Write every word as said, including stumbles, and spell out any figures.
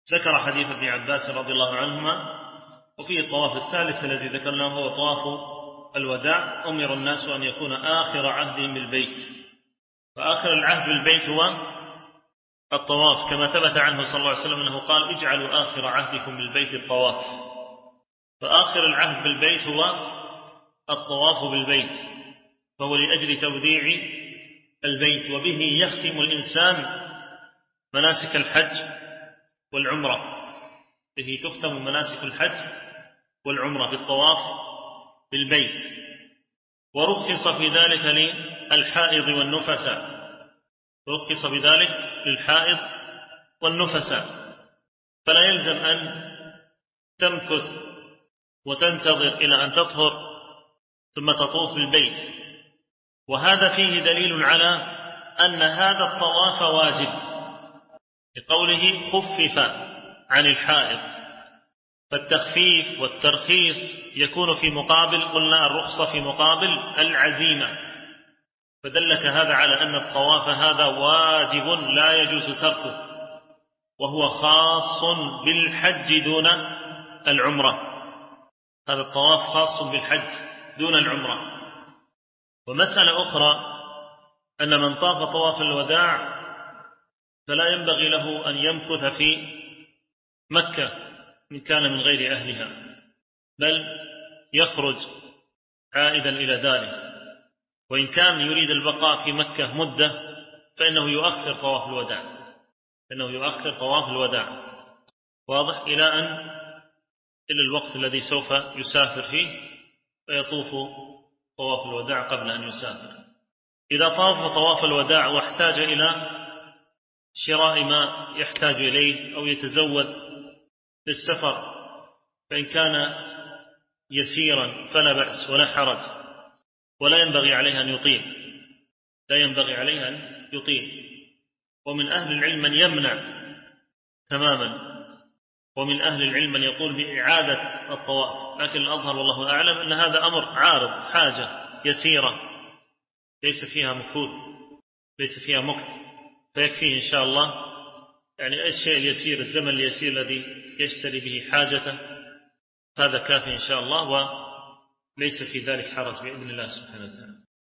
ذكر حديث ابن عباس رضي الله عنهما، وفيه الطواف الثالث الذي ذكرناه هو طواف الوداع. أمر الناس أن يكون آخر عهدهم بالبيت، فآخر العهد بالبيت هو الطواف، كما ثبت عنه صلى الله عليه وسلم أنه قال اجعلوا آخر عهدكم بالبيت الطواف. فآخر العهد بالبيت هو الطواف بالبيت، فهو لأجل توديع البيت، وبه يختم الإنسان مناسك الحج والعمرة، به تختم مناسك الحج والعمرة بالطواف بالبيت. ورخص في ذلك للحائض والنفساء، رخص بذلك للحائض والنفساء، فلا يلزم أن تمكث وتنتظر إلى أن تطهر ثم تطوف بالبيت. وهذا فيه دليل على أن هذا الطواف واجب، لقوله خفف عن الحائض، فالتخفيف والترخيص يكون في مقابل، قلنا الرخصة في مقابل العزيمة، فدلك هذا على أن الطواف هذا واجب لا يجوز تركه، وهو خاص بالحج دون العمرة. هذا الطواف خاص بالحج دون العمرة. ومسألة أخرى أن من طاف طواف الوداع فلا ينبغي له أن يمكث في مكة إن كان من غير أهلها، بل يخرج عائدا إلى داره، وإن كان يريد البقاء في مكة مدة فإنه يؤخر طواف الوداع، فإنه يؤخر طواف الوداع واضح إلى أن إلى الوقت الذي سوف يسافر فيه، فيطوف طواف الوداع قبل أن يسافر. إذا طاف طواف الوداع واحتاج إلى شراء ما يحتاج إليه أو يتزود للسفر، فإن كان يسيرا فلا بأس ولا حرج، ولا ينبغي عليه أن يطيل، لا ينبغي عليه أن يطيل. ومن أهل العلم من يمنع تماما، ومن أهل العلم من يقول بإعادة الطواف، لكن الأظهر والله أعلم أن هذا أمر عارض، حاجة يسيرة ليس فيها مكث، ليس فيها مكث، فيكفيه إن شاء الله يعني الشيء اليسير، الزمن اليسير الذي يشتري به حاجته، هذا كافي إن شاء الله، وليس في ذلك حرج بإذن الله سبحانه وتعالى.